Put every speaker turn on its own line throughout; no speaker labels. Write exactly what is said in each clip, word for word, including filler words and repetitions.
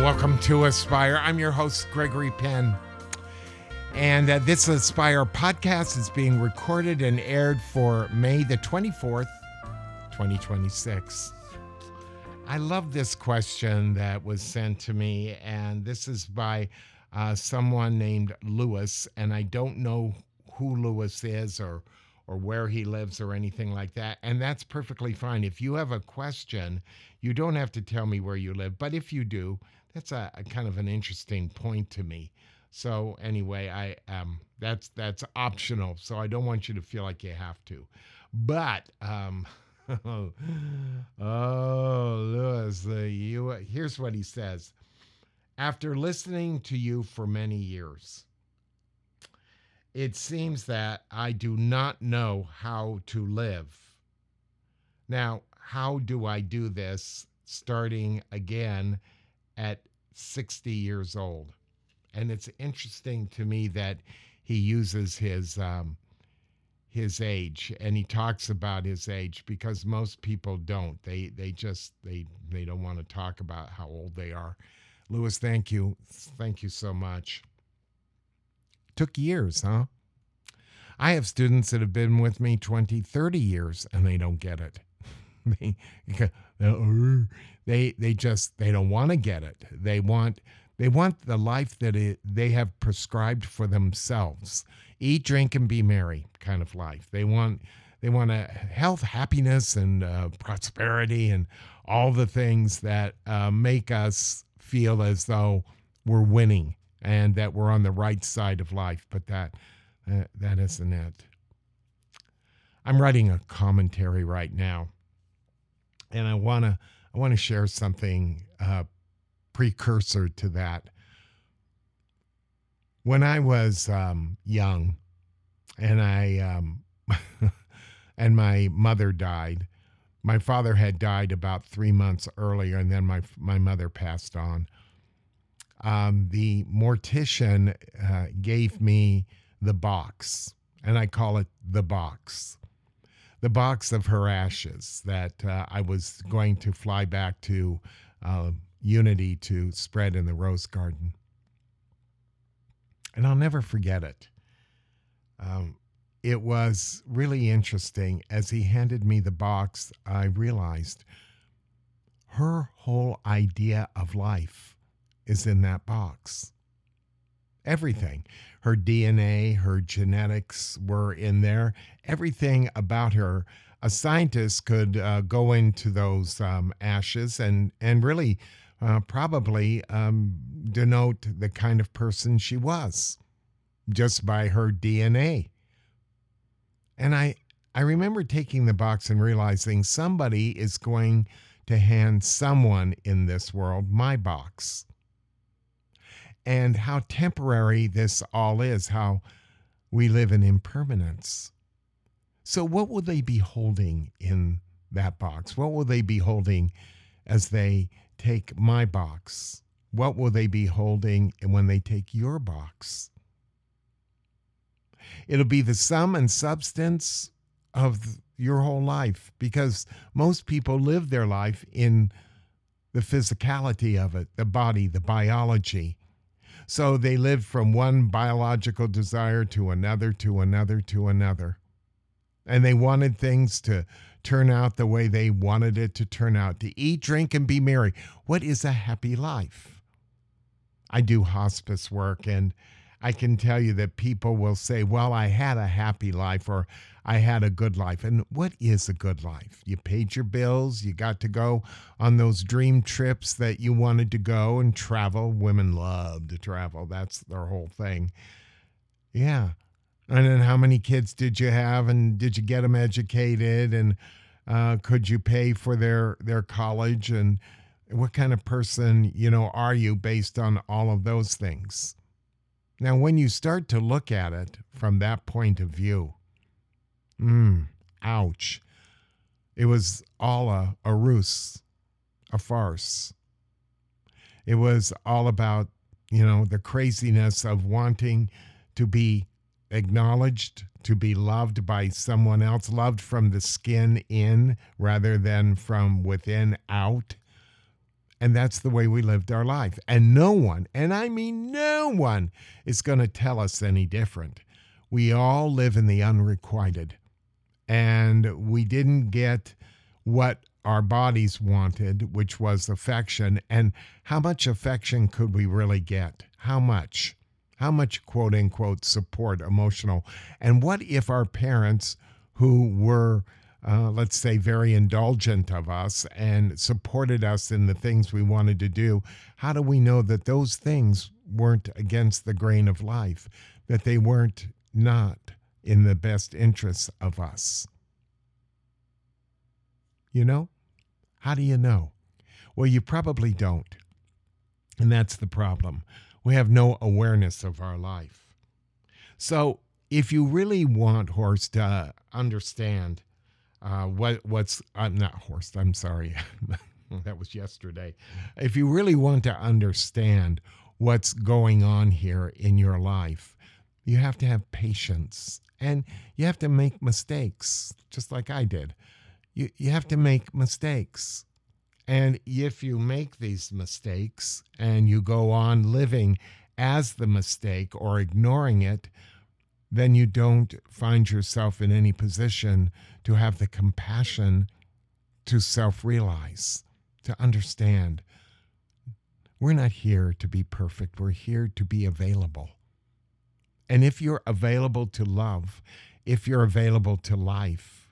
welcome to Aspire. I'm your host, Gregory Penn. And uh, this Aspire podcast is being recorded and aired for May the twenty-fourth, twenty twenty-six. I love this question that was sent to me, and this is by uh, someone named Lewis, and I don't know who Lewis is or or where he lives or anything like that, and that's perfectly fine. If you have a question, you don't have to tell me where you live, but if you do, that's a, a kind of an interesting point to me. So anyway, I um that's that's optional, so I don't want you to feel like you have to. But um oh, Lewis, the you here's what he says. After listening to you for many years, it seems that I do not know how to live. Now, how do I do this starting again at sixty years old? And it's interesting to me that he uses his um, his age, and he talks about his age because most people don't. They they just they they don't want to talk about how old they are. Lewis, thank you, thank you so much. Took years, huh? I have students that have been with me twenty, thirty years, and they don't get it. they, they, they just, they don't want to get it. They want, they want the life that it, they have prescribed for themselves. Eat, drink, and be merry kind of life. They want, they want a health, happiness, and uh, prosperity, and all the things that uh, make us feel as though we're winning and that we're on the right side of life. But that, uh, that isn't it. I'm writing a commentary right now, and I wanna, I wanna share something uh, precursor to that. When I was um, young, and I um, and my mother died. My father had died about three months earlier, and then my my mother passed on. Um, the mortician uh, gave me the box, and I call it the box. The box of her ashes that uh, I was going to fly back to uh, Unity to spread in the Rose Garden. And I'll never forget it. Um, it was really interesting. As he handed me the box, I realized her whole idea of life is in that box. Everything. Her D N A, her genetics were in there. Everything about her. A scientist could uh, go into those um, ashes and, and really uh, probably um, denote the kind of person she was just by her D N A. And I, I remember taking the box and realizing somebody is going to hand someone in this world my box. And how temporary this all is, how we live in impermanence. So what will they be holding in that box? What will they be holding as they take my box? What will they be holding when they take your box? It'll be the sum and substance of your whole life, because most people live their life in the physicality of it, the body, the biology. So they live from one biological desire to another, to another, to another. And they wanted things to turn out the way they wanted it to turn out, to eat, drink, and be merry. What is a happy life? I do hospice work, and I can tell you that people will say, well, I had a happy life, or I had a good life. And what is a good life? You paid your bills. You got to go on those dream trips that you wanted to go and travel. Women love to travel. That's their whole thing. Yeah. And then how many kids did you have, and did you get them educated, and uh, could you pay for their, their college, and what kind of person, you know, are you based on all of those things? Now, when you start to look at it from that point of view, mm, ouch. It was all a, a ruse, a farce. It was all about, you know, the craziness of wanting to be acknowledged, to be loved by someone else, loved from the skin in rather than from within out. And that's the way we lived our life. And no one, and I mean no one, is going to tell us any different. We all live in the unrequited. And we didn't get what our bodies wanted, which was affection. And how much affection could we really get? How much? How much, quote unquote, support, emotional? And what if our parents, who were, uh, let's say, very indulgent of us and supported us in the things we wanted to do, how do we know that those things weren't against the grain of life, that they weren't not in the best interests of us? You know? How do you know? Well, you probably don't. And that's the problem. We have no awareness of our life. So if you really want, Horst, to understand uh, what what's, I'm not Horst, I'm sorry. That was yesterday. If you really want to understand what's going on here in your life, you have to have patience. And you have to make mistakes, just like I did. You, you have to make mistakes. And if you make these mistakes and you go on living as the mistake or ignoring it, then you don't find yourself in any position to have the compassion to self-realize, to understand. We're not here to be perfect. We're here to be available. And if you're available to love, if you're available to life,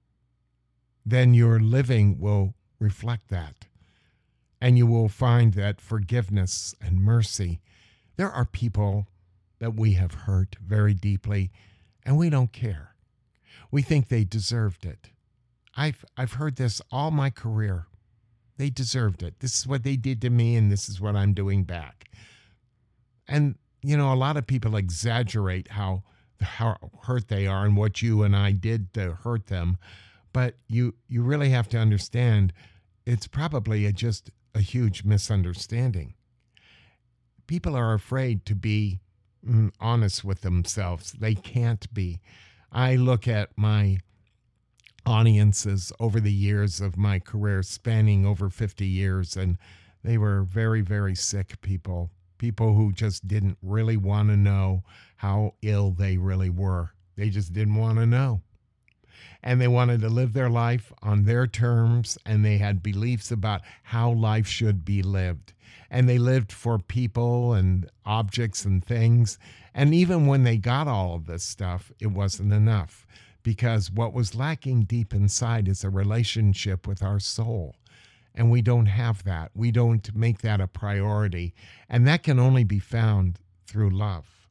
then your living will reflect that. And you will find that forgiveness and mercy. There are people that we have hurt very deeply, and we don't care. We think they deserved it. I've I've heard this all my career. They deserved it. This is what they did to me, and this is what I'm doing back. And, you know, a lot of people exaggerate how, how hurt they are and what you and I did to hurt them. But you, you really have to understand it's probably a, just a huge misunderstanding. People are afraid to be mm, honest with themselves. They can't be. I look at my audiences over the years of my career, spanning over fifty years, and they were very, very sick people, people who just didn't really want to know how ill they really were. They just didn't want to know. And they wanted to live their life on their terms, and they had beliefs about how life should be lived. And they lived for people and objects and things. And even when they got all of this stuff, it wasn't enough, because what was lacking deep inside is a relationship with our soul. And we don't have that. We don't make that a priority. And that can only be found through love.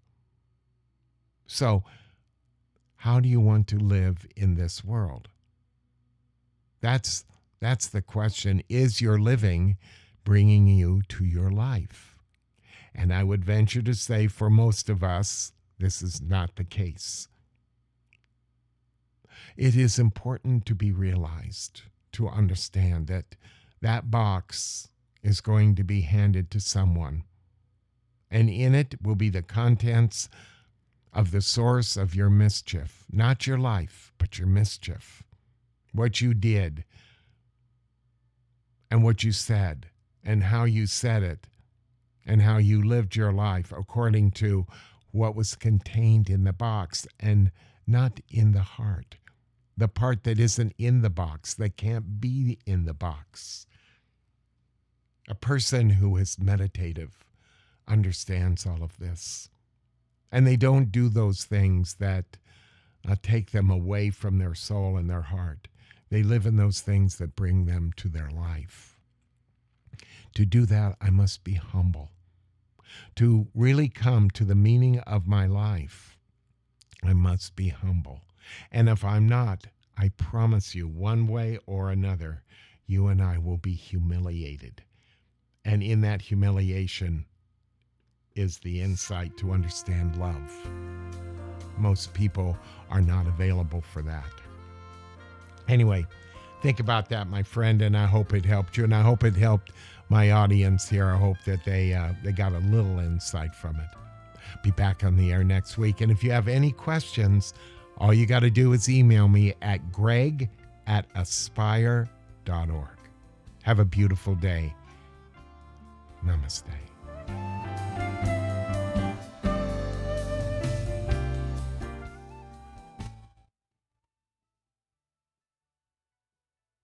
So, how do you want to live in this world? That's that's the question. Is your living bringing you to your life? And I would venture to say for most of us, this is not the case. It is important to be realized, to understand that that box is going to be handed to someone. And in it will be the contents of the source of your mischief, not your life, but your mischief, what you did and what you said and how you said it and how you lived your life according to what was contained in the box and not in the heart, the part that isn't in the box, that can't be in the box. A person who is meditative understands all of this. And they don't do those things that uh, take them away from their soul and their heart. They live in those things that bring them to their life. To do that, I must be humble. To really come to the meaning of my life, I must be humble. And if I'm not, I promise you, one way or another, you and I will be humiliated. And in that humiliation is the insight to understand love. Most people are not available for that. Anyway, think about that, my friend, and I hope it helped you, and I hope it helped my audience here. I hope that they uh, they got a little insight from it. Be back on the air next week, and if you have any questions, all you got to do is email me at greg at aspire dot org. Have a beautiful day, Namaste.